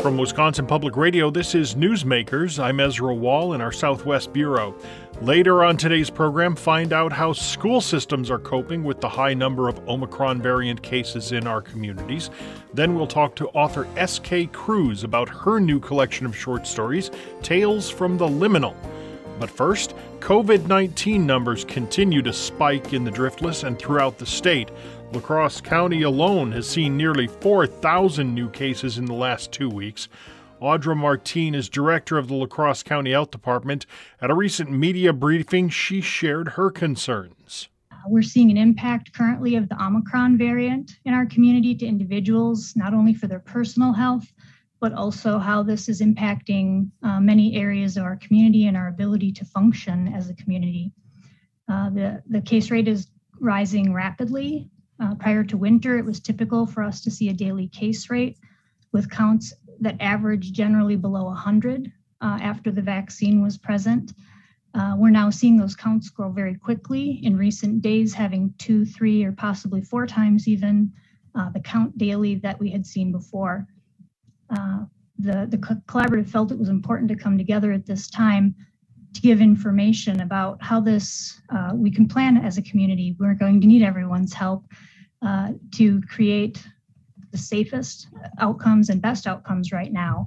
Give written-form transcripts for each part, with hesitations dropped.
From Wisconsin Public Radio, this is Newsmakers. I'm Ezra Wall in our Southwest Bureau. Later on today's program, find out how school systems are coping with the high number of Omicron variant cases in our communities. Then we'll talk to author S.K. Cruz about her new collection of short stories, Tales from the Liminal. But first, COVID-19 numbers continue to spike in the Driftless and throughout the state. La Crosse County alone has seen nearly 4,000 new cases in the last 2 weeks. Audra Martine is director of the La Crosse County Health Department. At a recent media briefing, she shared her concerns. We're seeing an impact currently of the Omicron variant in our community to individuals, not only for their personal health, but also how this is impacting many areas of our community and our ability to function as a community. The case rate is rising rapidly. Prior to winter, it was typical for us to see a daily case rate with counts that average generally below 100 after the vaccine was present. We're now seeing those counts grow very quickly in recent days, having 2, 3, or possibly 4 times even the count daily that we had seen before. The collaborative felt it was important to come together at this time to give information about how this we can plan as a community. We're going to need everyone's help to create the safest outcomes and best outcomes right now.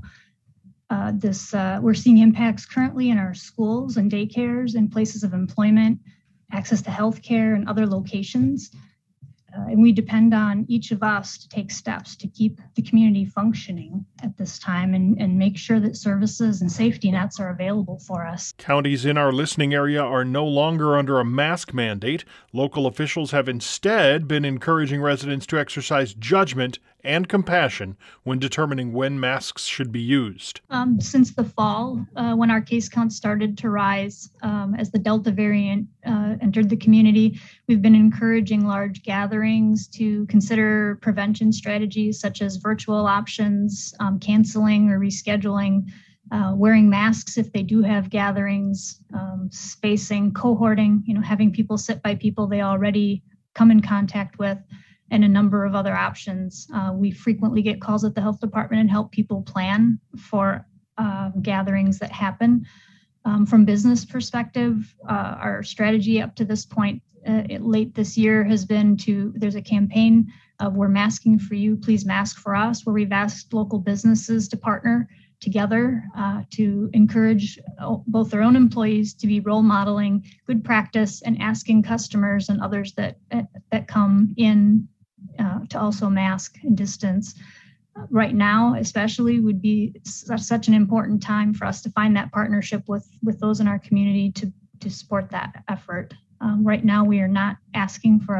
We're seeing impacts currently in our schools and daycares and places of employment, access to healthcare and other locations. And we depend on each of us to take steps to keep the community functioning at this time and make sure that services and safety nets are available for us. Counties in our listening area are no longer under a mask mandate. Local officials have instead been encouraging residents to exercise judgment and compassion when determining when masks should be used. Since the fall, when our case count started to rise as the Delta variant entered the community, we've been encouraging large gatherings to consider prevention strategies such as virtual options, canceling or rescheduling, wearing masks if they do have gatherings, spacing, cohorting, having people sit by people they already come in contact with, and a number of other options. We frequently get calls at the health department and help people plan for gatherings that happen. From business perspective, our strategy up to this point, late this year, has been there's a campaign of "We're masking for you, please mask for us," where we've asked local businesses to partner together to encourage both their own employees to be role modeling good practice and asking customers and others that come in to also mask and distance. Right now, especially, would be such an important time for us to find that partnership with those in our community to support that effort. Right now, we are not asking for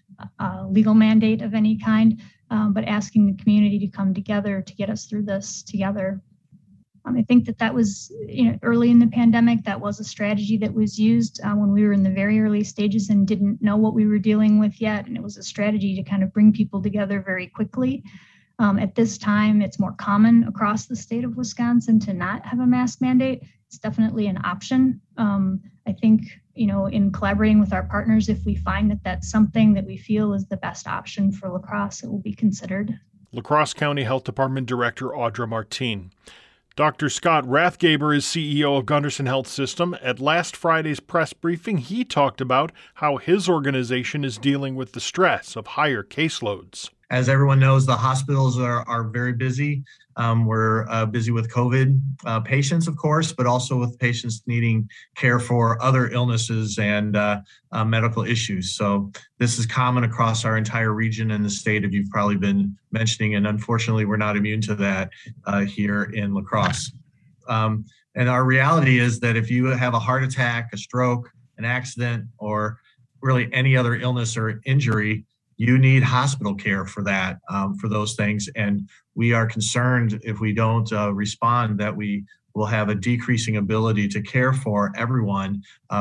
a legal mandate of any kind, but asking the community to come together to get us through this together. I think that was, early in the pandemic, that was a strategy that was used when we were in the very early stages and didn't know what we were dealing with yet. And it was a strategy to kind of bring people together very quickly. At this time, it's more common across the state of Wisconsin to not have a mask mandate. It's definitely an option. I think, in collaborating with our partners, if we find that that's something that we feel is the best option for La Crosse, it will be considered. La Crosse County Health Department Director Audra Martine. Dr. Scott Rathgaber is CEO of Gunderson Health System. At last Friday's press briefing, he talked about how his organization is dealing with the stress of higher caseloads. As everyone knows, the hospitals are very busy. We're busy with COVID patients, of course, but also with patients needing care for other illnesses and medical issues. So this is common across our entire region and the state, as you've probably been mentioning, and unfortunately, we're not immune to that here in La Crosse. And our reality is that if you have a heart attack, a stroke, an accident, or really any other illness or injury, you need hospital care for that, for those things. And we are concerned if we don't respond that we will have a decreasing ability to care for everyone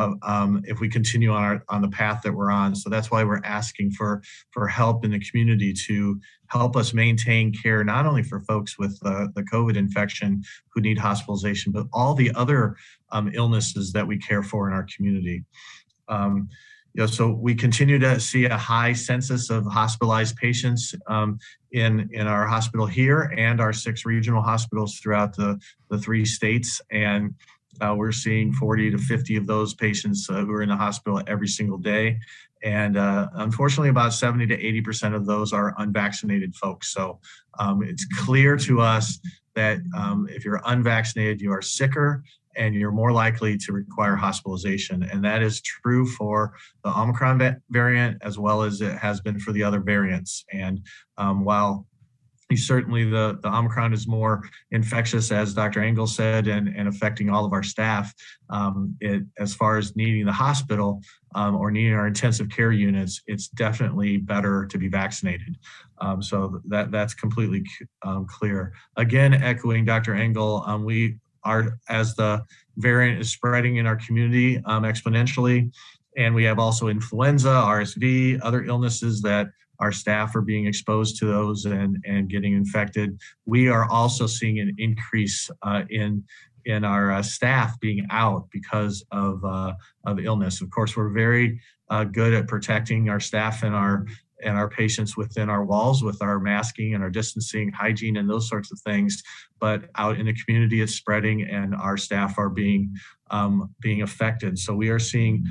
if we continue on the path that we're on. So that's why we're asking for help in the community to help us maintain care, not only for folks with the COVID infection who need hospitalization, but all the other illnesses that we care for in our community. So we continue to see a high census of hospitalized patients in our hospital here and our 6 regional hospitals throughout the 3 states. And we're seeing 40 to 50 of those patients who are in the hospital every single day. And unfortunately, about 70 to 80% of those are unvaccinated folks. So it's clear to us that if you're unvaccinated, you are sicker and you're more likely to require hospitalization. And that is true for the Omicron variant as well as it has been for the other variants. And while certainly the Omicron is more infectious, as Dr. Engel said, and affecting all of our staff, as far as needing the hospital or needing our intensive care units, it's definitely better to be vaccinated. So that's completely clear. Again, echoing Dr. Engel, we are, as the variant is spreading in our community exponentially, and we have also influenza, RSV, other illnesses that our staff are being exposed to those and getting infected. We are also seeing an increase in our staff being out because of illness. Of course, we're very good at protecting our staff and our patients within our walls with our masking and our distancing, hygiene, and those sorts of things. But out in the community, it's spreading, and our staff are being affected. So we are seeing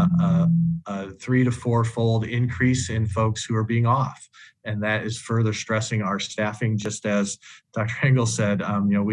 a 3 to 4-fold increase in folks who are being off, and that is further stressing our staffing. Just as Dr. Engel said,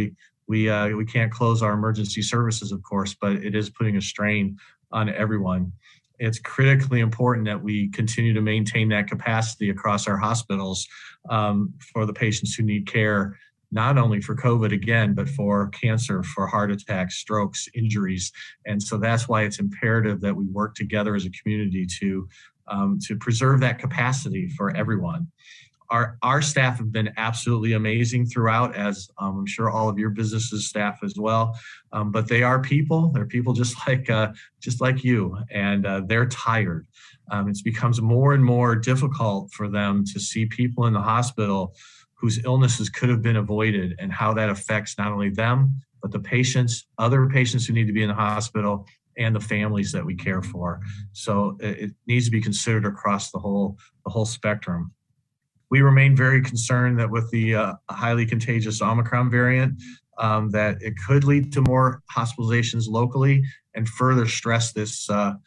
we can't close our emergency services, of course, but it is putting a strain on everyone. It's critically important that we continue to maintain that capacity across our hospitals for the patients who need care, not only for COVID again, but for cancer, for heart attacks, strokes, injuries. And so that's why it's imperative that we work together as a community to preserve that capacity for everyone. Our staff have been absolutely amazing throughout, as I'm sure all of your businesses staff as well. But they are people. They're people just like you, and they're tired. It becomes more and more difficult for them to see people in the hospital whose illnesses could have been avoided, and how that affects not only them, but the patients, other patients who need to be in the hospital, and the families that we care for. So it needs to be considered across the whole spectrum. We remain very concerned that with the highly contagious Omicron variant, that it could lead to more hospitalizations locally and further stress this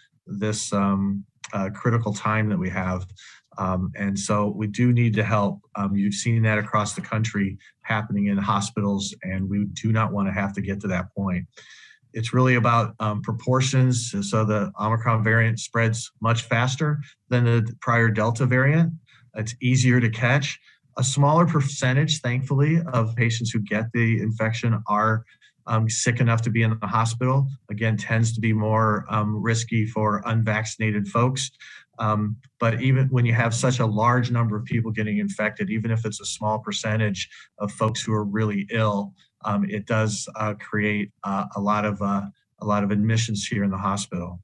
critical time that we have. And so we do need to help. You've seen that across the country happening in hospitals, and we do not want to have to get to that point. It's really about proportions. So the Omicron variant spreads much faster than the prior Delta variant. It's easier to catch. A smaller percentage, thankfully, of patients who get the infection are sick enough to be in the hospital. Again, tends to be more risky for unvaccinated folks. But even when you have such a large number of people getting infected, even if it's a small percentage of folks who are really ill, it does create a lot of admissions here in the hospital.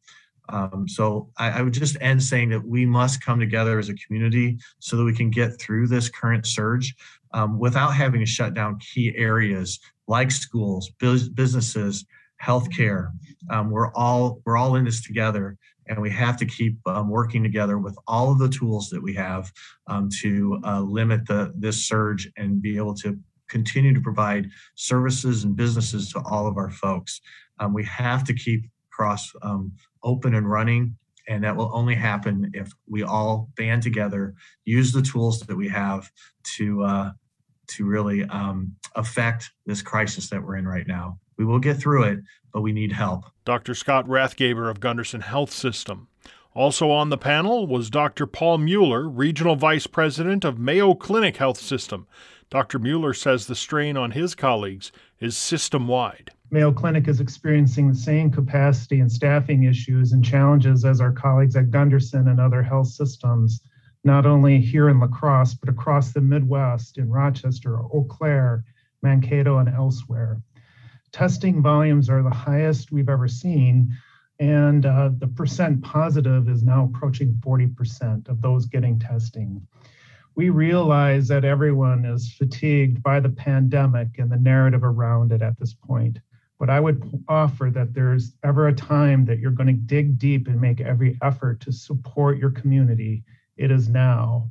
So I would just end saying that we must come together as a community so that we can get through this current surge without having to shut down key areas like schools, businesses, healthcare. We're all in this together, and we have to keep working together with all of the tools that we have to limit this surge and be able to continue to provide services and businesses to all of our folks. We have to keep across open and running, and that will only happen if we all band together, use the tools that we have to really affect this crisis that we're in right now. We will get through it, but we need help. Dr. Scott Rathgaber of Gunderson Health System. Also on the panel was Dr. Paul Mueller, Regional Vice President of Mayo Clinic Health System. Dr. Mueller says the strain on his colleagues is system-wide. Mayo Clinic is experiencing the same capacity and staffing issues and challenges as our colleagues at Gunderson and other health systems, not only here in La Crosse, but across the Midwest in Rochester, Eau Claire, Mankato, and elsewhere. Testing volumes are the highest we've ever seen, and the percent positive is now approaching 40% of those getting testing. We realize that everyone is fatigued by the pandemic and the narrative around it at this point. But I would offer that there's ever a time that you're going to dig deep and make every effort to support your community, it is now.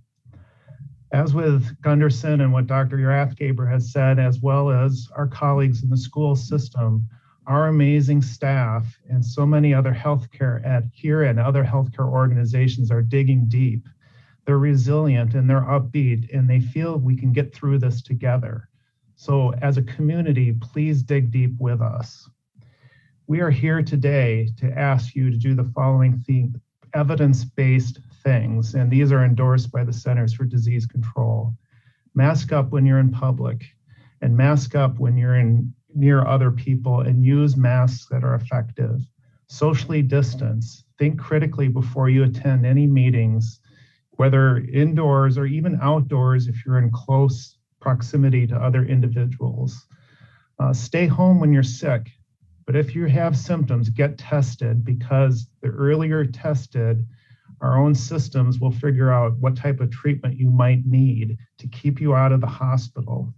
As with Gunderson and what Dr. Rathgeber has said, as well as our colleagues in the school system, our amazing staff and so many other healthcare here and other healthcare organizations are digging deep. They're resilient and they're upbeat, and they feel we can get through this together. So as a community, please dig deep with us. We are here today to ask you to do the following evidence-based things, and these are endorsed by the Centers for Disease Control. Mask up when you're in public, and mask up when you're near other people, and use masks that are effective. Socially distance. Think critically before you attend any meetings, whether indoors or even outdoors if you're in close proximity to other individuals. Stay home when you're sick, but if you have symptoms, get tested, because the earlier tested, our own systems will figure out what type of treatment you might need to keep you out of the hospital.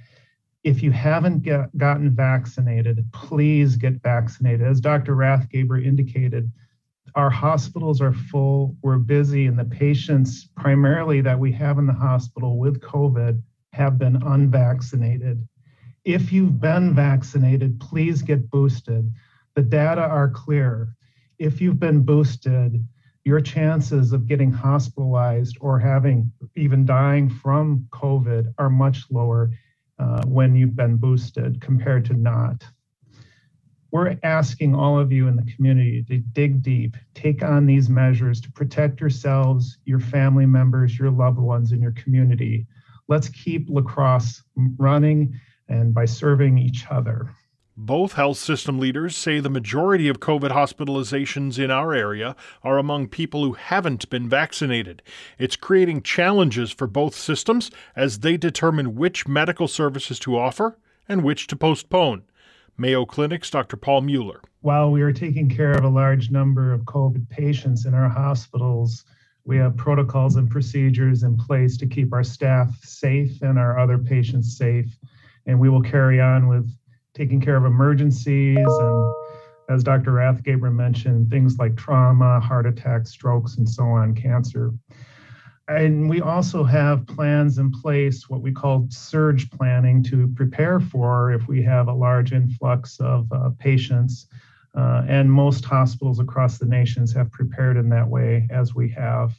If you haven't gotten vaccinated, please get vaccinated. As Dr. Rathgeber indicated, our hospitals are full, we're busy, and the patients primarily that we have in the hospital with COVID have been unvaccinated. If you've been vaccinated, please get boosted. The data are clear. If you've been boosted, your chances of getting hospitalized or even dying from COVID are much lower when you've been boosted compared to not. We're asking all of you in the community to dig deep, take on these measures to protect yourselves, your family members, your loved ones in your community. Let's keep La Crosse running, and by serving each other. Both health system leaders say the majority of COVID hospitalizations in our area are among people who haven't been vaccinated. It's creating challenges for both systems as they determine which medical services to offer and which to postpone. Mayo Clinic's Dr. Paul Mueller. While we are taking care of a large number of COVID patients in our hospitals, we have protocols and procedures in place to keep our staff safe and our other patients safe. And we will carry on with taking care of emergencies, and as Dr. Rathgeber mentioned, things like trauma, heart attacks, strokes, and so on, cancer. And we also have plans in place, what we call surge planning, to prepare for if we have a large influx of patients. And most hospitals across the nations have prepared in that way, as we have.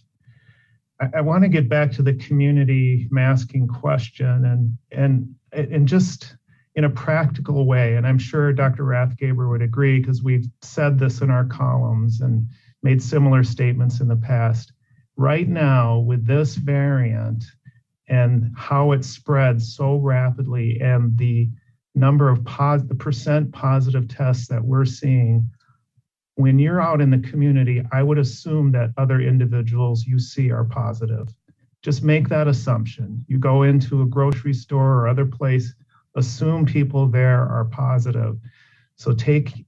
I want to get back to the community masking question and just in a practical way, and I'm sure Dr. Rathgeber would agree because we've said this in our columns and made similar statements in the past. Right now, with this variant and how it spreads so rapidly and the number of the percent positive tests that we're seeing, when you're out in the community, I would assume that other individuals you see are positive. Just make that assumption. You go into a grocery store or other place, assume people there are positive. So take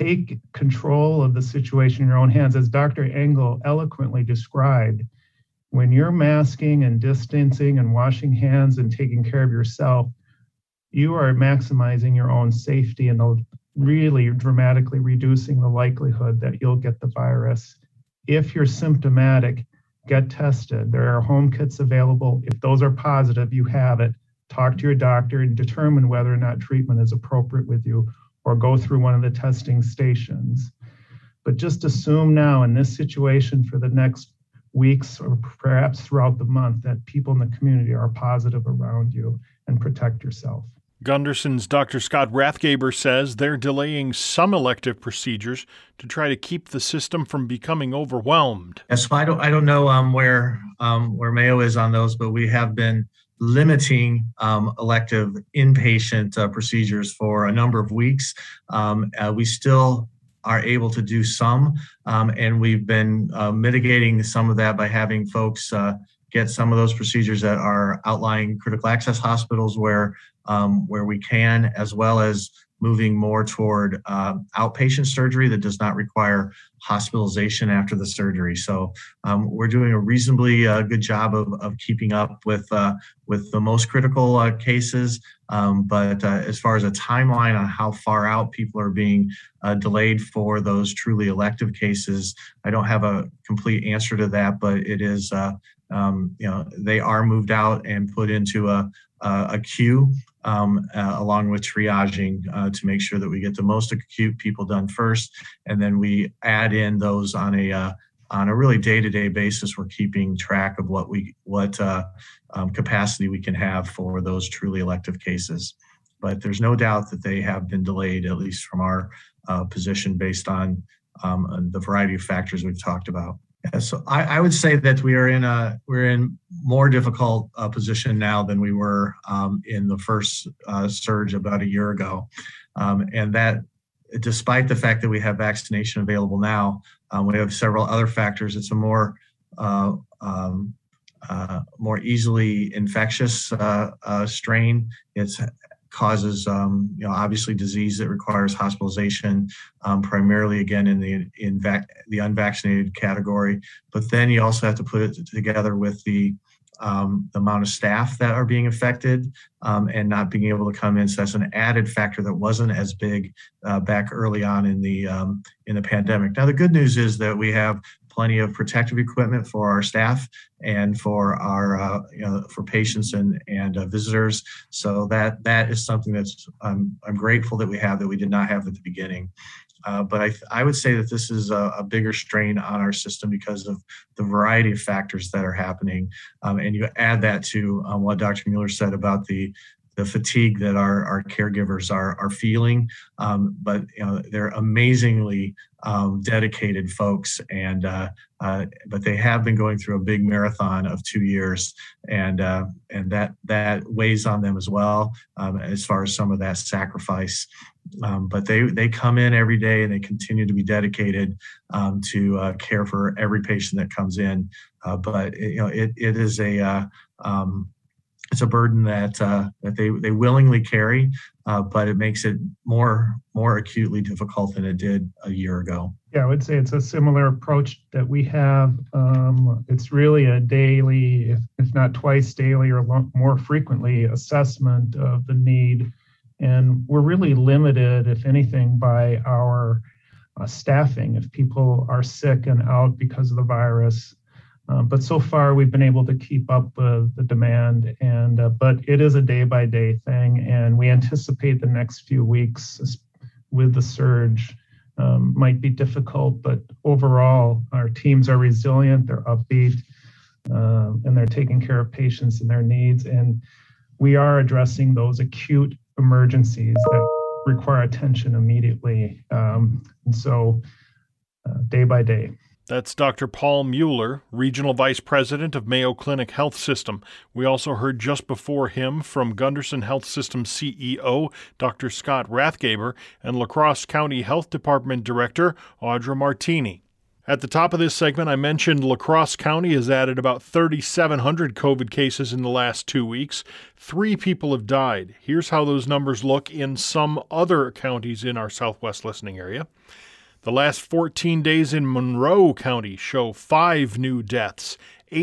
control of the situation in your own hands. As Dr. Engel eloquently described, when you're masking and distancing and washing hands and taking care of yourself, you are maximizing your own safety and really dramatically reducing the likelihood that you'll get the virus. If you're symptomatic, get tested. There are home kits available. If those are positive, you have it. Talk to your doctor and determine whether or not treatment is appropriate with you, or go through one of the testing stations. But just assume now in this situation for the next weeks or perhaps throughout the month that people in the community are positive around you, and protect yourself. Gunderson's Dr. Scott Rathgeber says they're delaying some elective procedures to try to keep the system from becoming overwhelmed. Yes, so I don't know where Mayo is on those, but we have been limiting elective inpatient procedures for a number of weeks. We still are able to do some, and we've been mitigating some of that by having folks get some of those procedures that are outlying critical access hospitals where we can, as well as moving more toward outpatient surgery that does not require hospitalization after the surgery. So we're doing a reasonably good job of keeping up with the most critical cases. But as far as a timeline on how far out people are being delayed for those truly elective cases, I don't have a complete answer to that, but it is, they are moved out and put into a queue along with triaging to make sure that we get the most acute people done first, and then we add in those on a really day-to-day basis. We're keeping track of what capacity we can have for those truly elective cases. But there's no doubt that they have been delayed, at least from our position, based on the variety of factors we've talked about. Yeah, so I would say that we're in more difficult position now than we were in the first surge about a year ago, and that despite the fact that we have vaccination available now, we have several other factors. It's a more easily infectious strain. It causes, obviously disease that requires hospitalization, primarily again in the unvaccinated category. But then you also have to put it together with the amount of staff that are being affected and not being able to come in. So that's an added factor that wasn't as big back early on in the pandemic. Now, the good news is that we have plenty of protective equipment for our staff and for our for patients and visitors. So that is something that's I'm grateful that we have that we did not have at the beginning. But I would say that this is a bigger strain on our system because of the variety of factors that are happening. And you add that to what Dr. Mueller said about the fatigue that our caregivers are feeling. But they're amazingly dedicated folks, and but they have been going through a big marathon of 2 years, and that weighs on them as well, as far as some of that sacrifice. But they come in every day and they continue to be dedicated to care for every patient that comes in. But it is it's a burden that they willingly carry, but it makes it more acutely difficult than it did a year ago. Yeah, I would say it's a similar approach that we have. It's really a daily, if not twice daily or more frequently, assessment of the need. And we're really limited, if anything, by our staffing if people are sick and out because of the virus. But so far, we've been able to keep up with the demand, but it is a day-by-day thing, and we anticipate the next few weeks with the surge might be difficult, but overall, our teams are resilient, they're upbeat, and they're taking care of patients and their needs, and we are addressing those acute emergencies that require attention immediately, and so day by day. That's Dr. Paul Mueller, Regional Vice President of Mayo Clinic Health System. We also heard just before him from Gunderson Health System CEO, Dr. Scott Rathgaber, and La Crosse County Health Department Director, Audra Martini. At the top of this segment, I mentioned La Crosse County has added about 3,700 COVID cases in the last 2 weeks. 3 people have died. Here's how those numbers look in some other counties in our Southwest listening area. The last 14 days in Monroe County show 5 new deaths,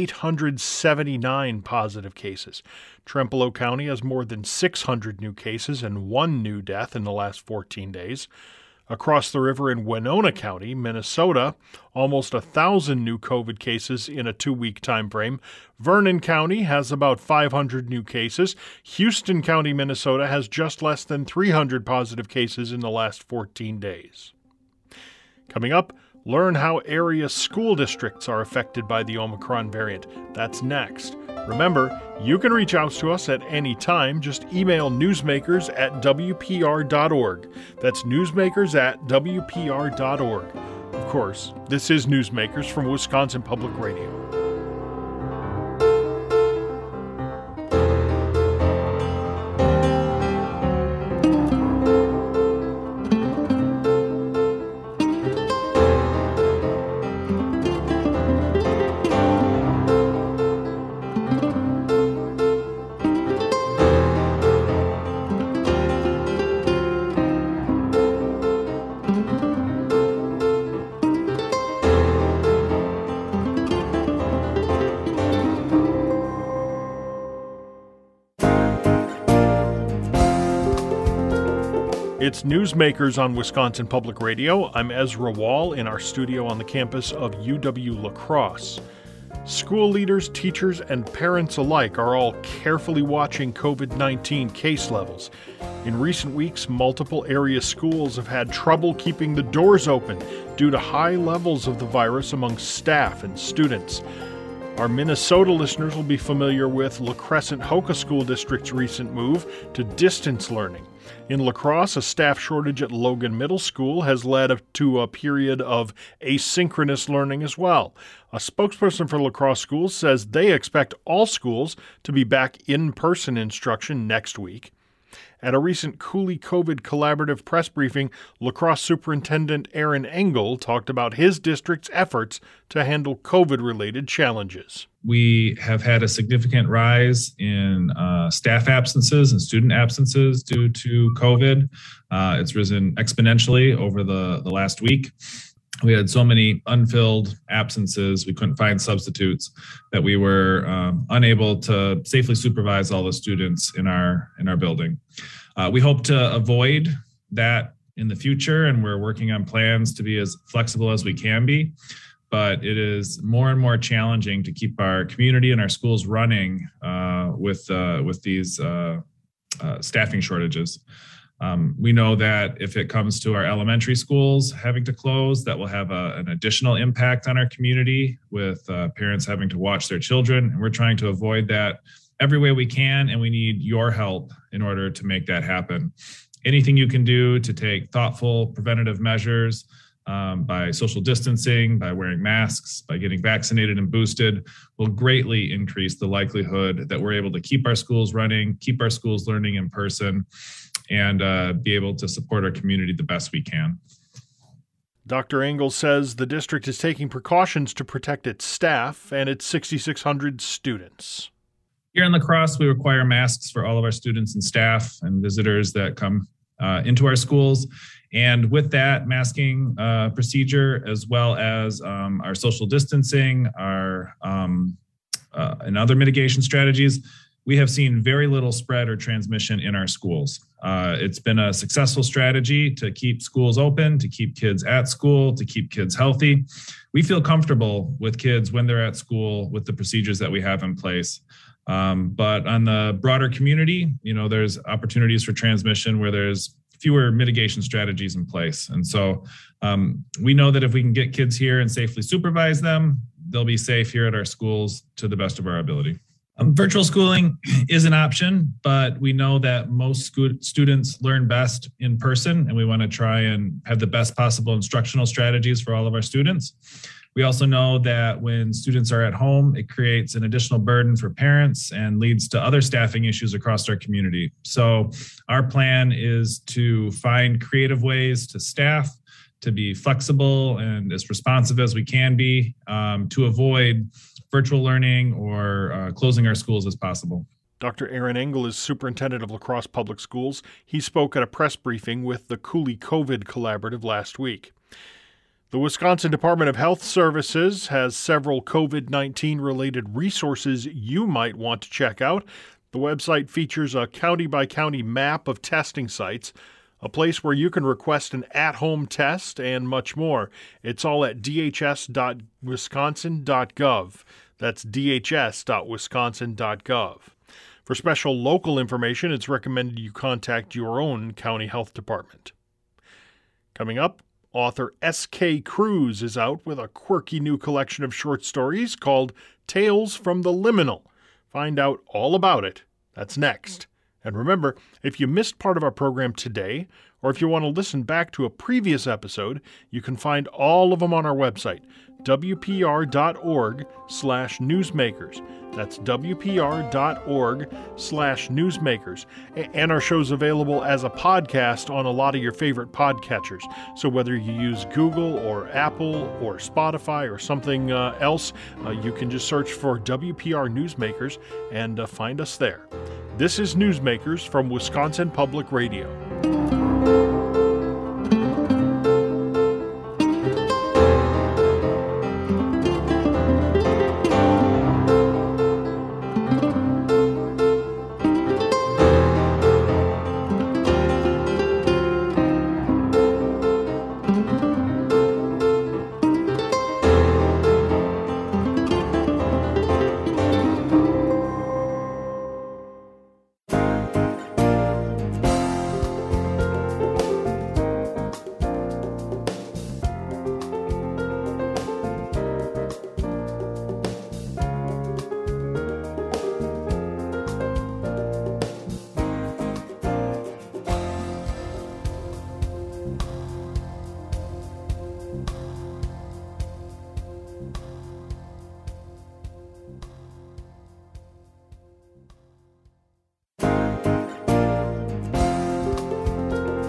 879 positive cases. Trempealeau County has more than 600 new cases and 1 new death in the last 14 days. Across the river in Winona County, Minnesota, almost 1,000 new COVID cases in a 2-week time frame. Vernon County has about 500 new cases. Houston County, Minnesota has just less than 300 positive cases in the last 14 days. Coming up, learn how area school districts are affected by the Omicron variant. That's next. Remember, you can reach out to us at any time. Just email newsmakers@wpr.org. That's newsmakers@wpr.org. Of course, this is Newsmakers from Wisconsin Public Radio. It's Newsmakers on Wisconsin Public Radio. I'm Ezra Wall in our studio on the campus of UW La Crosse. School leaders, teachers, and parents alike are all carefully watching COVID-19 case levels. In recent weeks, multiple area schools have had trouble keeping the doors open due to high levels of the virus among staff and students. Our Minnesota listeners will be familiar with La Crescent-Hoka School District's recent move to distance learning. In La Crosse, a staff shortage at Logan Middle School has led to a period of asynchronous learning as well. A spokesperson for La Crosse Schools says they expect all schools to be back in-person instruction next week. At a recent Cooley COVID collaborative press briefing, La Crosse Superintendent Aaron Engel talked about his district's efforts to handle COVID-related challenges. We have had a significant rise in staff absences and student absences due to COVID. It's risen exponentially over the last week. We had so many unfilled absences, we couldn't find substitutes, that we were unable to safely supervise all the students in our building. We hope to avoid that in the future, and we're working on plans to be as flexible as we can be. But it is more and more challenging to keep our community and our schools running with these staffing shortages. We know that if it comes to our elementary schools having to close, that will have an additional impact on our community with parents having to watch their children. And we're trying to avoid that every way we can, and we need your help in order to make that happen. Anything you can do to take thoughtful preventative measures by social distancing, by wearing masks, by getting vaccinated and boosted will greatly increase the likelihood that we're able to keep our schools running, keep our schools learning in person, and be able to support our community the best we can. Dr. Engel says the district is taking precautions to protect its staff and its 6,600 students. Here in La Crosse, we require masks for all of our students and staff and visitors that come into our schools. And with that masking procedure, as well as our social distancing, our and other mitigation strategies, we have seen very little spread or transmission in our schools. It's been a successful strategy to keep schools open, to keep kids at school, to keep kids healthy. We feel comfortable with kids when they're at school with the procedures that we have in place. But on the broader community, there's opportunities for transmission where there's fewer mitigation strategies in place. And so we know that if we can get kids here and safely supervise them, they'll be safe here at our schools to the best of our ability. Virtual schooling is an option, but we know that most students learn best in person, and we want to try and have the best possible instructional strategies for all of our students. We also know that when students are at home, it creates an additional burden for parents and leads to other staffing issues across our community. So our plan is to find creative ways to staff, to be flexible and as responsive as we can be, to avoid virtual learning or closing our schools as possible. Dr. Aaron Engel is superintendent of La Crosse Public Schools. He spoke at a press briefing with the Cooley COVID Collaborative last week. The Wisconsin Department of Health Services has several COVID-19 related resources you might want to check out. The website features a county-by-county map of testing sites, a place where you can request an at-home test, and much more. It's all at dhs.wisconsin.gov. That's dhs.wisconsin.gov. For special local information, it's recommended you contact your own county health department. Coming up, author S.K. Cruz is out with a quirky new collection of short stories called Tales from the Liminal. Find out all about it. That's next. And remember, if you missed part of our program today, or if you want to listen back to a previous episode, you can find all of them on our website, wpr.org/newsmakers. That's wpr.org/newsmakers. And our show's available as a podcast on a lot of your favorite podcatchers. So whether you use Google or Apple or Spotify or something else, you can just search for WPR Newsmakers and find us there. This is Newsmakers from Wisconsin Public Radio.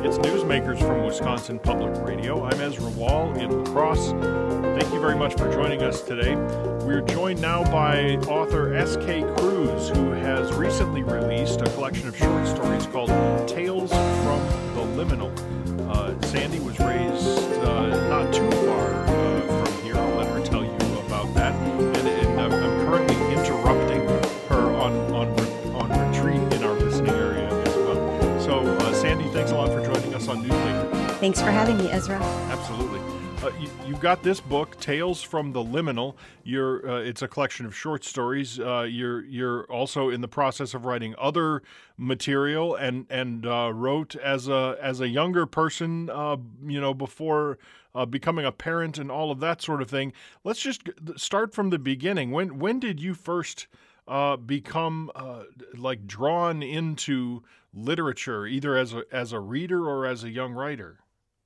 It's Newsmakers from Wisconsin Public Radio. I'm Ezra Wall in La Crosse. Thank you very much for joining us today. We're joined now by author S.K. Cruz, who has recently released a collection of short stories called Tales from the Liminal. Sandy was raised not too far from here. I'll let her tell you about that. And I'm currently interrupting her on retreat in our listening area as well. So, Sandy, thanks a lot for joining us on Newsmaker. Thanks for having me, Ezra. Absolutely. You've got this book, Tales from the Liminal. It's a collection of short stories. You're also in the process of writing other material, and wrote as a younger person, before becoming a parent and all of that sort of thing. Let's just start from the beginning. When did you first become drawn into literature, either as a reader or as a young writer?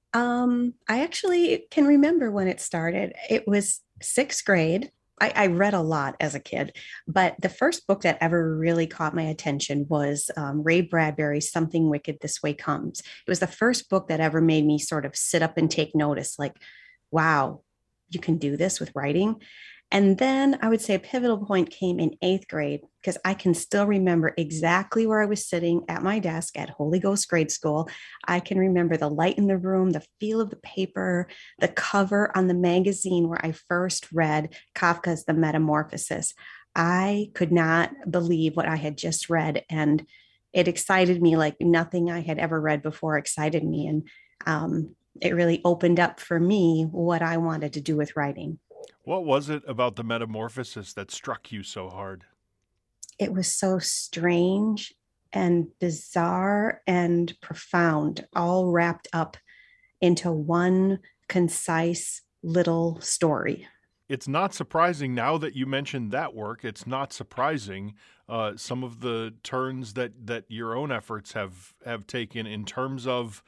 I actually can remember when it started. It was sixth grade. I read a lot as a kid, but the first book that ever really caught my attention was Ray Bradbury's Something Wicked This Way Comes. It was the first book that ever made me sort of sit up and take notice, like, wow, you can do this with writing. And then I would say a pivotal point came in eighth grade, because I can still remember exactly where I was sitting at my desk at Holy Ghost Grade School. I can remember the light in the room, the feel of the paper, the cover on the magazine where I first read Kafka's The Metamorphosis. I could not believe what I had just read, and it excited me like nothing I had ever read before excited me. And it really opened up for me what I wanted to do with writing. What was it about the Metamorphosis that struck you so hard? It was so strange and bizarre and profound, all wrapped up into one concise little story. It's not surprising now that you mentioned that work. It's not surprising some of the turns that your own efforts have taken in terms of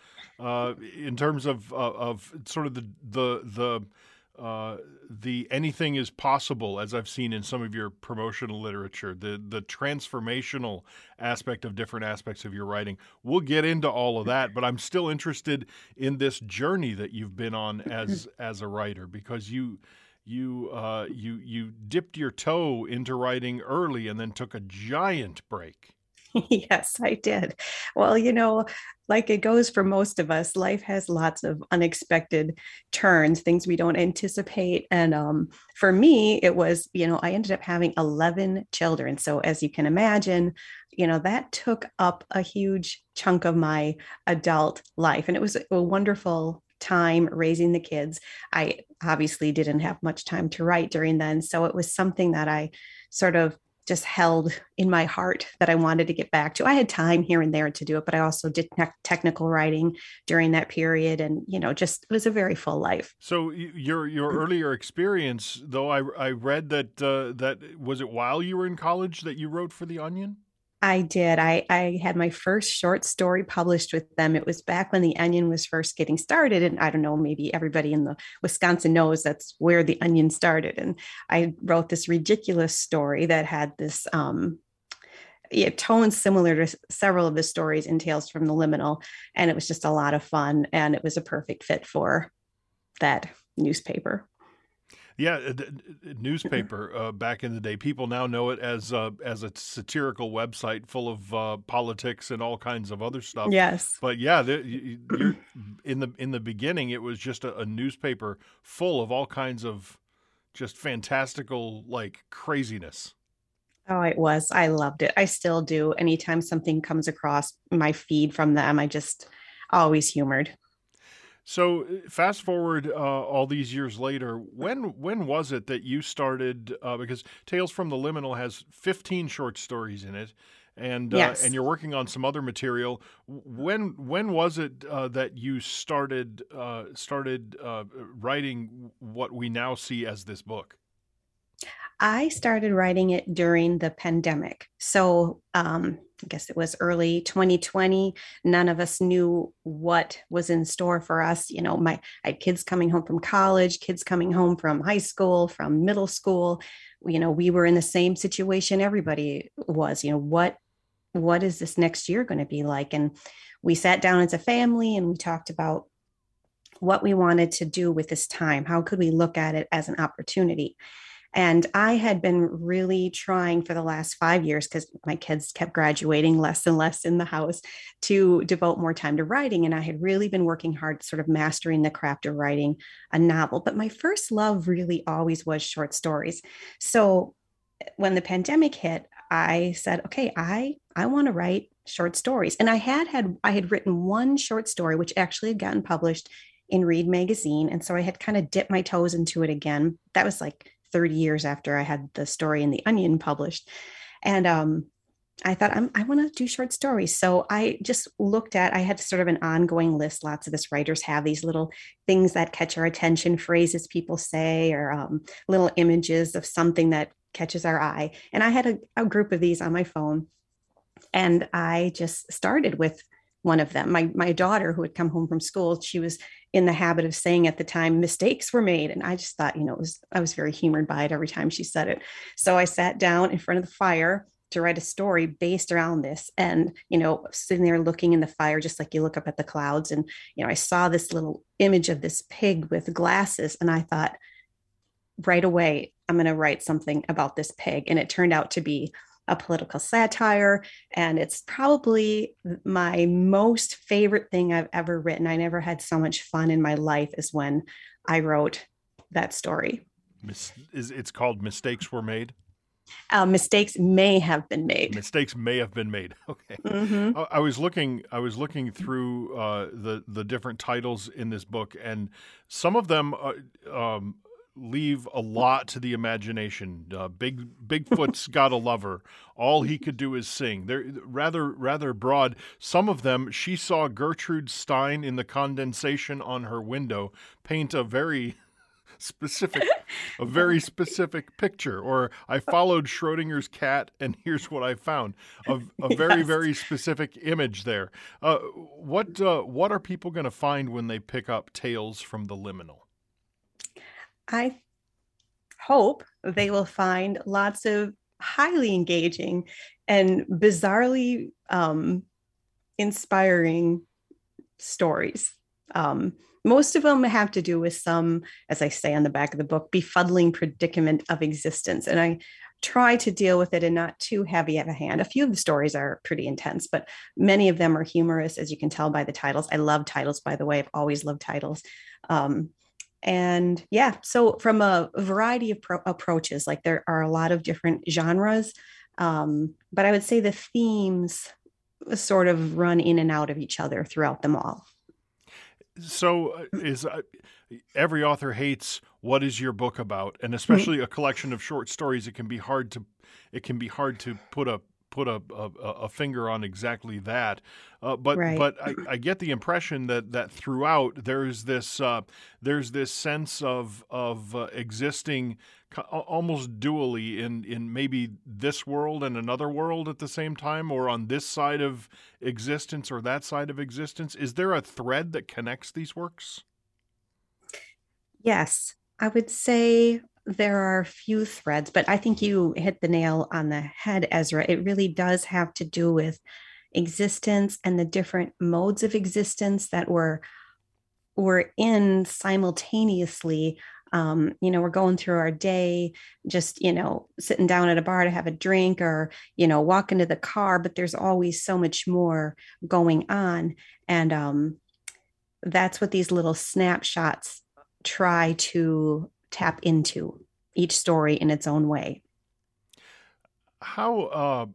sort of the anything is possible, as I've seen in some of your promotional literature, the transformational aspect of different aspects of your writing. We'll get into all of that, but I'm still interested in this journey that you've been on as a writer, because you dipped your toe into writing early and then took a giant break. Yes, I did. Well, like it goes for most of us, life has lots of unexpected turns, things we don't anticipate. And for me, it was, I ended up having 11 children. So as you can imagine, that took up a huge chunk of my adult life. And it was a wonderful time raising the kids. I obviously didn't have much time to write during then. So it was something that I sort of just held in my heart that I wanted to get back to. I had time here and there to do it, but I also did technical writing during that period. And, just it was a very full life. So your earlier experience, though, I read that was it while you were in college that you wrote for The Onion? I did. I had my first short story published with them. It was back when The Onion was first getting started. And I don't know, maybe everybody in the Wisconsin knows that's where The Onion started. And I wrote this ridiculous story that had this tone similar to several of the stories in Tales from the Liminal. And it was just a lot of fun. And it was a perfect fit for that newspaper. Yeah, newspaper back in the day. People now know it as a satirical website full of politics and all kinds of other stuff. Yes, but yeah, you're, in the beginning, it was just a newspaper full of all kinds of just fantastical craziness. Oh, it was. I loved it. I still do. Anytime something comes across my feed from them, I just always humored. So fast forward all these years later, when was it that you started, because Tales from the Liminal has 15 short stories in it, and yes. And you're working on some other material. When was it that you started writing what we now see as this book? I started writing it during the pandemic. So I guess it was early 2020. None of us knew what was in store for us. I had kids coming home from college, kids coming home from high school, from middle school. We were in the same situation everybody was. What what is this next year going to be like? And we sat down as a family and we talked about what we wanted to do with this time. How could we look at it as an opportunity? And I had been really trying for the last 5 years, because my kids kept graduating less and less in the house, to devote more time to writing. And I had really been working hard, sort of mastering the craft of writing a novel. But my first love really always was short stories. So when the pandemic hit, I said, okay, I want to write short stories. And I had written one short story, which actually had gotten published in Read Magazine. And so I had kind of dipped my toes into it again. That was like 30 years after I had the story in the Onion published. And I thought, I want to do short stories. So I just I had sort of an ongoing list. Lots of us writers have these little things that catch our attention, phrases people say, or little images of something that catches our eye. And I had a group of these on my phone. And I just started with one of them. My daughter, who had come home from school, she was in the habit of saying at the time, mistakes were made. And I just thought, I was very humored by it every time she said it. So I sat down in front of the fire to write a story based around this. And, sitting there looking in the fire, just like you look up at the clouds. And, I saw this little image of this pig with glasses. And I thought, right away, I'm going to write something about this pig. And it turned out to be a political satire. And it's probably my most favorite thing I've ever written. I never had so much fun in my life as when I wrote that story. It's called Mistakes Were Made? Mistakes may have been made. Mistakes may have been made. Okay. Mm-hmm. I was looking through the different titles in this book, and some of them leave a lot to the imagination. Bigfoot's Got a Lover. All he could do is sing. They're rather broad. Some of them, she saw Gertrude Stein in the condensation on her window paint a very specific picture. Or I followed Schrodinger's cat, and here's what I found. A very, Yes. very specific image there. What are people going to find when they pick up Tales from the Liminal? I hope they will find lots of highly engaging and bizarrely inspiring stories. Most of them have to do with some, as I say on the back of the book, befuddling predicament of existence. And I try to deal with it in not too heavy of a hand. A few of the stories are pretty intense, but many of them are humorous, as you can tell by the titles. I love titles, by the way. I've always loved titles. And yeah, so from a variety of approaches, like there are a lot of different genres, but I would say the themes sort of run in and out of each other throughout them all. So every author hates what is your book about, and especially a collection of short stories, it can be hard to put a finger on exactly that. But Right. but I get the impression that throughout there's this sense of existing almost dually in maybe this world and another world at the same time, or on this side of existence or that side of existence. Is there a thread that connects these works? Yes, I would say there are a few threads, but I think you hit the nail on the head, Ezra. It really does have to do with existence and the different modes of existence that we're in simultaneously. We're going through our day, just, sitting down at a bar to have a drink, or, walking to the car, but there's always so much more going on. And that's what these little snapshots try to tap into, each story in its own way. How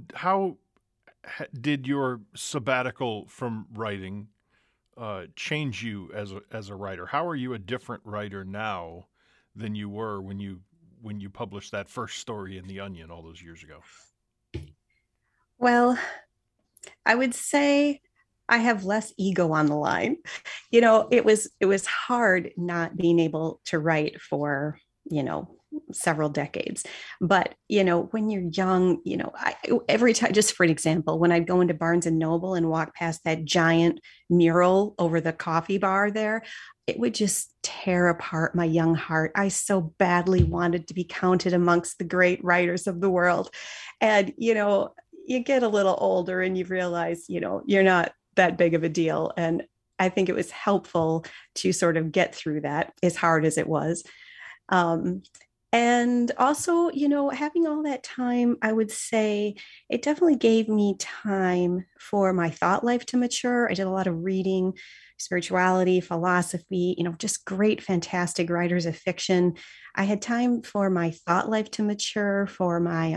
did your sabbatical from writing change you as a writer? How are you a different writer now than you were when you published that first story in The Onion all those years ago? Well, I would say I have less ego on the line. It was hard not being able to write for, several decades. But, when you're young, every time, just for an example, when I'd go into Barnes and Noble and walk past that giant mural over the coffee bar there, it would just tear apart my young heart. I so badly wanted to be counted amongst the great writers of the world. And, you get a little older and you realize, you're not that big of a deal. And I think it was helpful to sort of get through that, as hard as it was. Um, and also, having all that time, I would say it definitely gave me time for my thought life to mature. I did a lot of reading, spirituality, philosophy, just great, fantastic writers of fiction. I had time for my thought life to mature, for my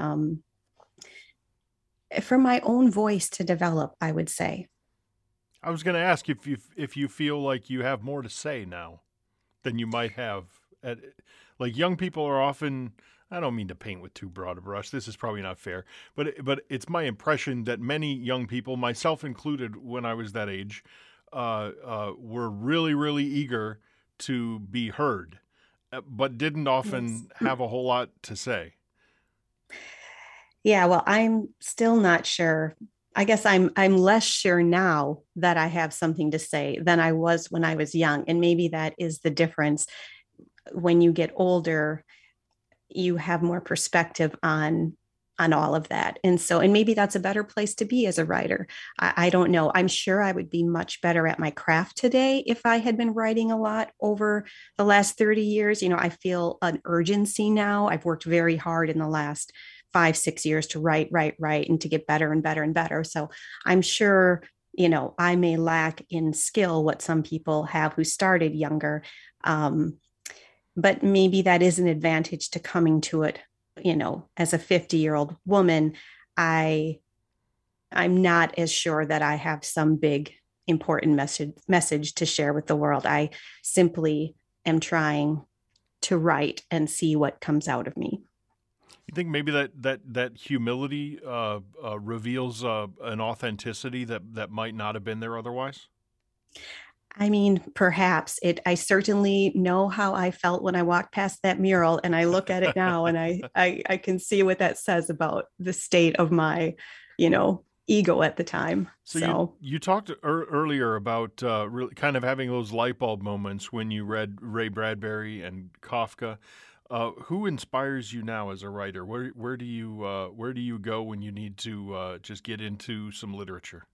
own voice to develop, I would say. I was going to ask if you feel like you have more to say now than you might have. Like young people are often, I don't mean to paint with too broad a brush. This is probably not fair, but it's my impression that many young people, myself included, when I was that age, were really, really eager to be heard, but didn't often have a whole lot to say. Yeah, well, I'm still not sure. I guess I'm less sure now that I have something to say than I was when I was young. And maybe that is the difference. When you get older, you have more perspective on all of that. And maybe that's a better place to be as a writer. I don't know. I'm sure I would be much better at my craft today if I had been writing a lot over the last 30 years. I feel an urgency now. I've worked very hard in the last 5-6 years to write, and to get better and better and better. So I'm sure, I may lack in skill what some people have who started younger. But maybe that is an advantage to coming to it, as a 50-year-old woman. I'm not as sure that I have some big important message to share with the world. I simply am trying to write and see what comes out of me. You think maybe that humility reveals an authenticity that might not have been there otherwise? I mean, perhaps I certainly know how I felt when I walked past that mural, and I look at it now and I can see what that says about the state of my, ego at the time. So you talked earlier about really kind of having those light bulb moments when you read Ray Bradbury and Kafka. Who inspires you now as a writer? Where do you go when you need to just get into some literature?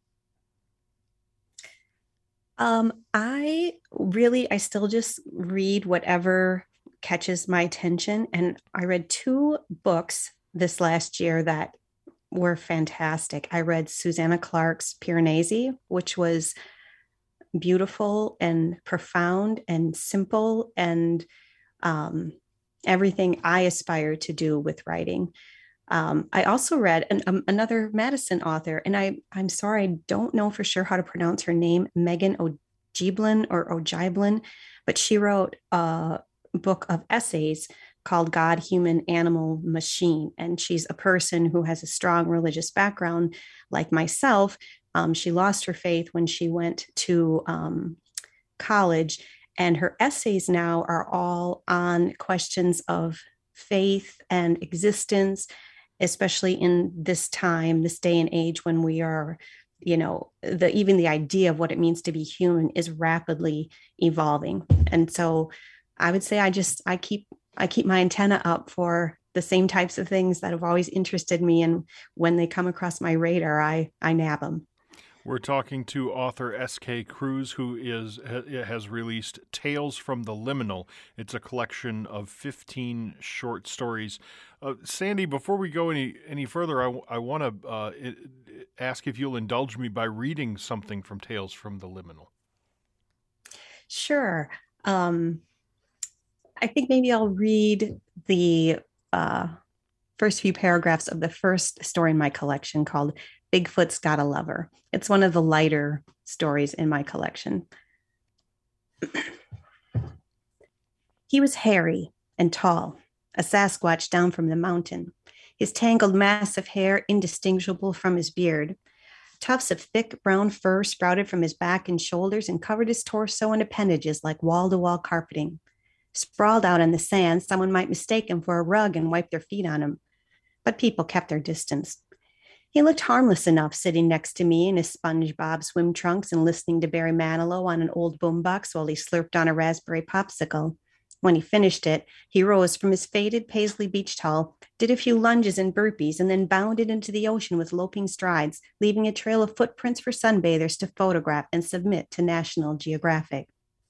I still just read whatever catches my attention. And I read 2 books this last year that were fantastic. I read Susanna Clarke's Piranesi, which was beautiful and profound and simple and everything I aspire to do with writing. I also read another Madison author, and I'm sorry, I don't know for sure how to pronounce her name, Megan Ojiblin, but she wrote a book of essays called God, Human, Animal, Machine. And she's a person who has a strong religious background like myself. She lost her faith when she went to college, and her essays now are all on questions of faith and existence, especially in this time, this day and age when we are, even the idea of what it means to be human is rapidly evolving. And so I would say I keep my antenna up for the same types of things that have always interested me. And when they come across my radar, I nab them. We're talking to author S.K. Cruz, who has released Tales from the Liminal. It's a collection of 15 short stories. Sandy, before we go any further, I want to ask if you'll indulge me by reading something from Tales from the Liminal. Sure. I think maybe I'll read the first few paragraphs of the first story in my collection called Bigfoot's Got a Lover. It's one of the lighter stories in my collection. He was hairy and tall, a Sasquatch down from the mountain, his tangled mass of hair indistinguishable from his beard. Tufts of thick brown fur sprouted from his back and shoulders and covered his torso and appendages like wall-to-wall carpeting. Sprawled out on the sand, someone might mistake him for a rug and wipe their feet on him. But people kept their distance. He looked harmless enough sitting next to me in his SpongeBob swim trunks and listening to Barry Manilow on an old boombox while he slurped on a raspberry popsicle. When he finished it, he rose from his faded paisley beach towel, did a few lunges and burpees, and then bounded into the ocean with loping strides, leaving a trail of footprints for sunbathers to photograph and submit to National Geographic.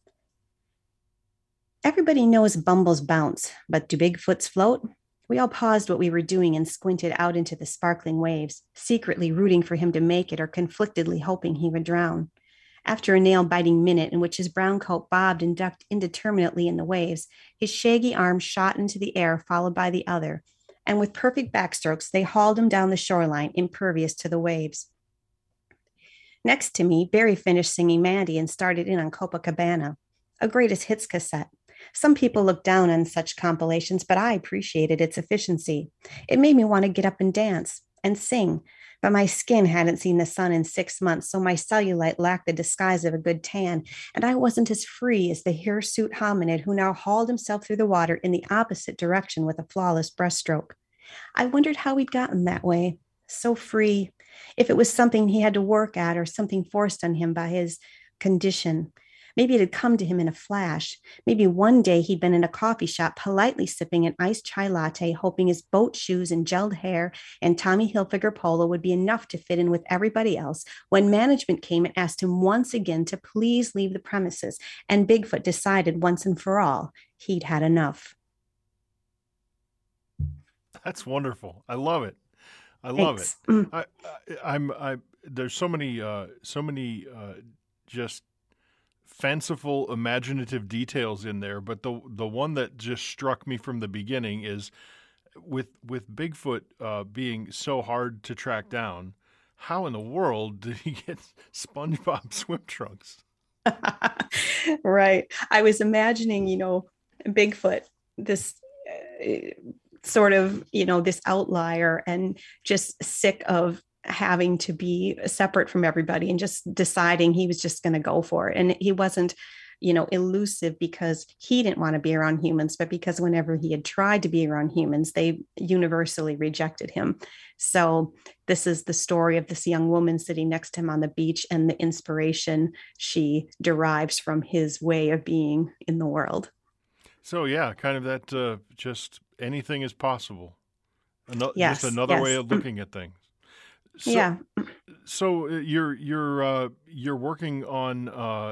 Everybody knows Bumble's bounce, but do Bigfoots float? We all paused what we were doing and squinted out into the sparkling waves, secretly rooting for him to make it or conflictedly hoping he would drown. After a nail-biting minute in which his brown coat bobbed and ducked indeterminately in the waves, his shaggy arm shot into the air, followed by the other, and with perfect backstrokes, they hauled him down the shoreline, impervious to the waves. Next to me, Barry finished singing Mandy and started in on Copacabana, a greatest hits cassette. Some people look down on such compilations, but I appreciated its efficiency. It made me want to get up and dance and sing, but my skin hadn't seen the sun in 6 months, so my cellulite lacked the disguise of a good tan, and I wasn't as free as the hirsute hominid who now hauled himself through the water in the opposite direction with a flawless breaststroke. I wondered how he'd gotten that way, so free, if it was something he had to work at or something forced on him by his condition. Maybe it had come to him in a flash. Maybe one day he'd been in a coffee shop politely sipping an iced chai latte, hoping his boat shoes and gelled hair and Tommy Hilfiger polo would be enough to fit in with everybody else, when management came and asked him once again to please leave the premises, and Bigfoot decided once and for all he'd had enough. That's wonderful. I love it. I love it. There's so many just fanciful, imaginative details in there, but the one that just struck me from the beginning is with Bigfoot being so hard to track down. How in the world did he get SpongeBob swim trunks? Right. I was imagining, Bigfoot, this sort of, this outlier and just sick of having to be separate from everybody and just deciding he was just going to go for it. And he wasn't, elusive because he didn't want to be around humans, but because whenever he had tried to be around humans, they universally rejected him. So this is the story of this young woman sitting next to him on the beach and the inspiration she derives from his way of being in the world. So yeah, kind of that just anything is possible. Yes, just another way of looking at things. So, yeah. So you're working on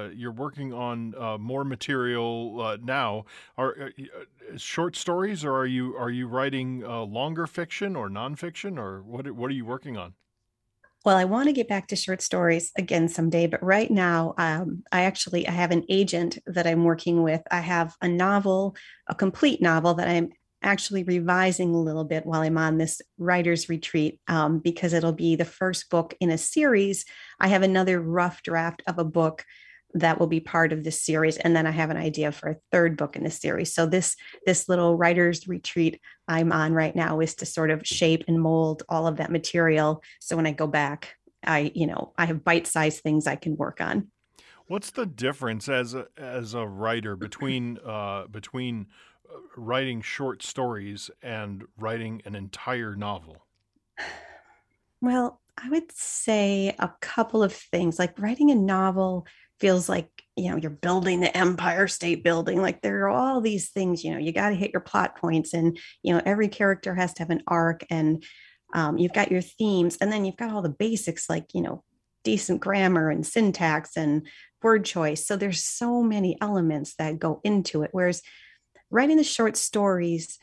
more material now. Are short stories, or are you writing longer fiction or nonfiction, or what are you working on? Well, I want to get back to short stories again someday, but right now, I have an agent that I'm working with. I have a complete novel that I'm actually revising a little bit while I'm on this writer's retreat, because it'll be the first book in a series. I have another rough draft of a book that will be part of this series, and then I have an idea for a third book in the series. So this little writer's retreat I'm on right now is to sort of shape and mold all of that material. So when I go back, I have bite-sized things I can work on. What's the difference as a writer between writing short stories and writing an entire novel? Well, I would say a couple of things. Like writing a novel feels like, you're building the Empire State Building. Like there are all these things, you got to hit your plot points, and, every character has to have an arc, and you've got your themes, and then you've got all the basics like, decent grammar and syntax and word choice. So there's so many elements that go into it. Whereas writing the short stories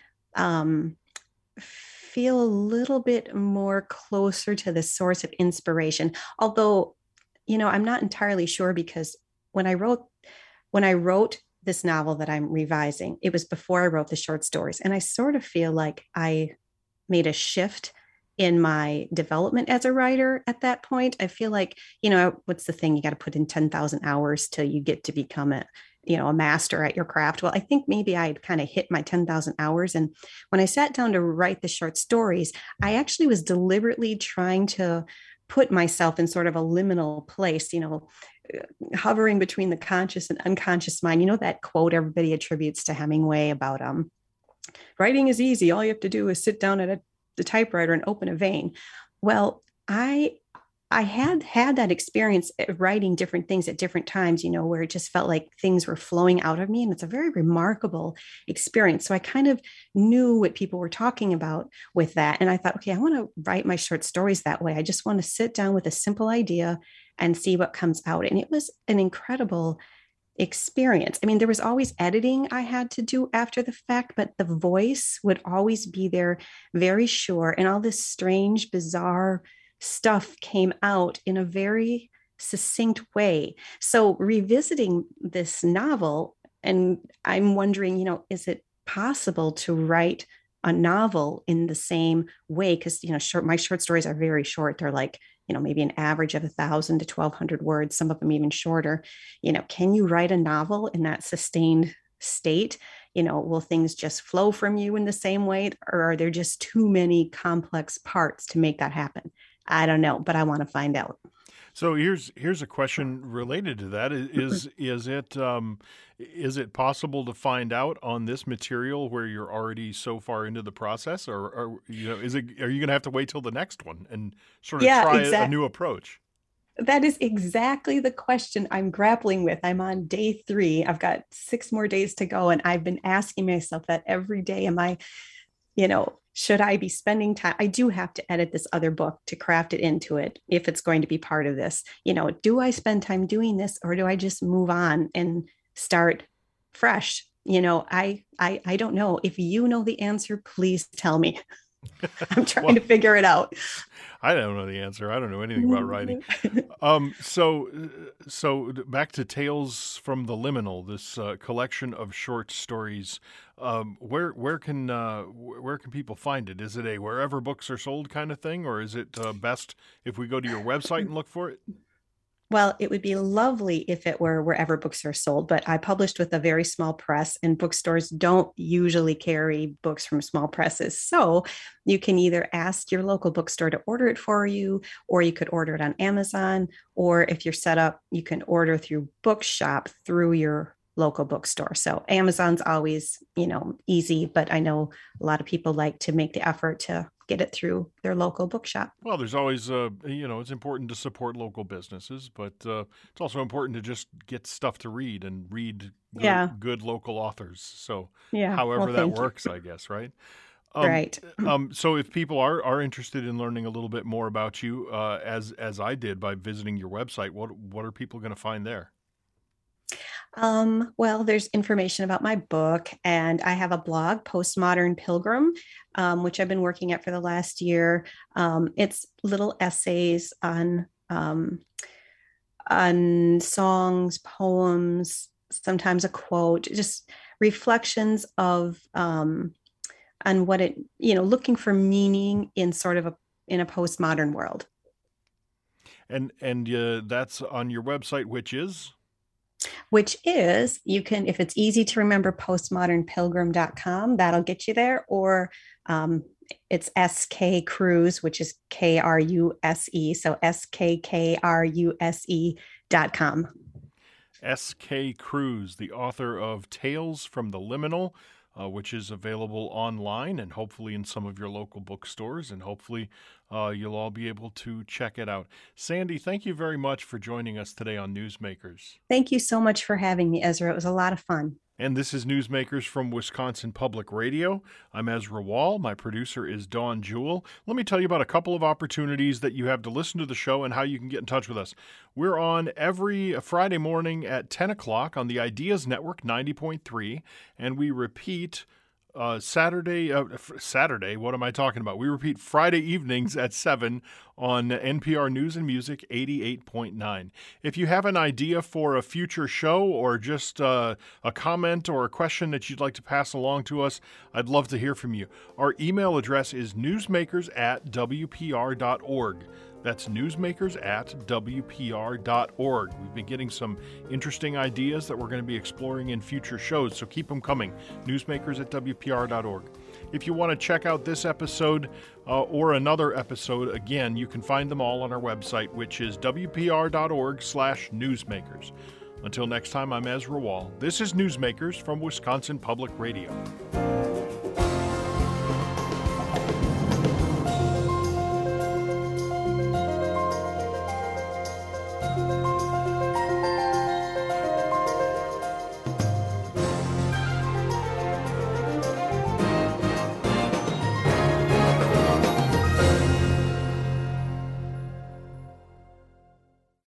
feel a little bit more closer to the source of inspiration. Although, I'm not entirely sure, because when I wrote this novel that I'm revising, it was before I wrote the short stories. And I sort of feel like I made a shift in my development as a writer at that point. I feel like, what's the thing? You got to put in 10,000 hours till you get to become a master at your craft. Well, I think maybe I'd kind of hit my 10,000 hours. And when I sat down to write the short stories, I actually was deliberately trying to put myself in sort of a liminal place, hovering between the conscious and unconscious mind. That quote everybody attributes to Hemingway about writing is easy. All you have to do is sit down at the typewriter and open a vein. Well, I I had that experience writing different things at different times, where it just felt like things were flowing out of me. And it's a very remarkable experience. So I kind of knew what people were talking about with that. And I thought, okay, I want to write my short stories that way. I just want to sit down with a simple idea and see what comes out. And it was an incredible experience. I mean, there was always editing I had to do after the fact, but the voice would always be there, very sure. And all this strange, bizarre stuff came out in a very succinct way. So revisiting this novel, and I'm wondering, is it possible to write a novel in the same way? Because, my short stories are very short. They're like, maybe an average of 1,000 to 1,200 words, some of them even shorter. Can you write a novel in that sustained state? Will things just flow from you in the same way? Or are there just too many complex parts to make that happen? I don't know, but I want to find out. So here's a question related to that. Is it possible to find out on this material where you're already so far into the process, or are you going to have to wait till the next one and sort of try a new approach? That is exactly the question I'm grappling with. I'm on day 3. I've got 6 more days to go, and I've been asking myself that every day. Am I, should I be spending time? I do have to edit this other book to craft it into it if it's going to be part of this. Do I spend time doing this, or do I just move on and start fresh? I don't know. If you know the answer, please tell me. I'm trying to figure it out. I don't know the answer. I don't know anything about writing. So back to Tales from the Liminal, this collection of short stories. Where can people find it? Is it a wherever books are sold kind of thing, or is it best if we go to your website and look for it? Well, it would be lovely if it were wherever books are sold, but I published with a very small press, and bookstores don't usually carry books from small presses. So you can either ask your local bookstore to order it for you, or you could order it on Amazon, or if you're set up, you can order through Bookshop through your local bookstore. So Amazon's always, easy, but I know a lot of people like to make the effort to get it through their local bookshop. Well, there's always, it's important to support local businesses, but it's also important to just get stuff to read and read good local authors. So however that works, I guess, right? Right. So if people are interested in learning a little bit more about you, as I did by visiting your website, what are people going to find there? Well, there's information about my book, and I have a blog, Postmodern Pilgrim, which I've been working at for the last year. It's little essays on songs, poems, sometimes a quote, just reflections of on what it, looking for meaning in sort of in a postmodern world. And that's on your website, which is, you can, if it's easy to remember, postmodernpilgrim.com, that'll get you there, or it's SK Kruse, which is KRUSE, so SKKRUSE.com. S.K. Kruse, the author of Tales from the Liminal, which is available online and hopefully in some of your local bookstores, and hopefully you'll all be able to check it out. Sandy, thank you very much for joining us today on Newsmakers. Thank you so much for having me, Ezra. It was a lot of fun. And this is Newsmakers from Wisconsin Public Radio. I'm Ezra Wall. My producer is Dawn Jewell. Let me tell you about a couple of opportunities that you have to listen to the show and how you can get in touch with us. We're on every Friday morning at 10 o'clock on the Ideas Network 90.3, and we repeat Saturday, what am I talking about? We repeat Friday evenings at 7 on NPR News and Music 88.9. If you have an idea for a future show or just a comment or a question that you'd like to pass along to us, I'd love to hear from you. Our email address is newsmakers@wpr.org. That's newsmakers@wpr.org. We've been getting some interesting ideas that we're going to be exploring in future shows, so keep them coming. Newsmakers@wpr.org. If you want to check out this episode or another episode, again, you can find them all on our website, which is wpr.org/newsmakers. Until next time, I'm Ezra Wall. This is Newsmakers from Wisconsin Public Radio.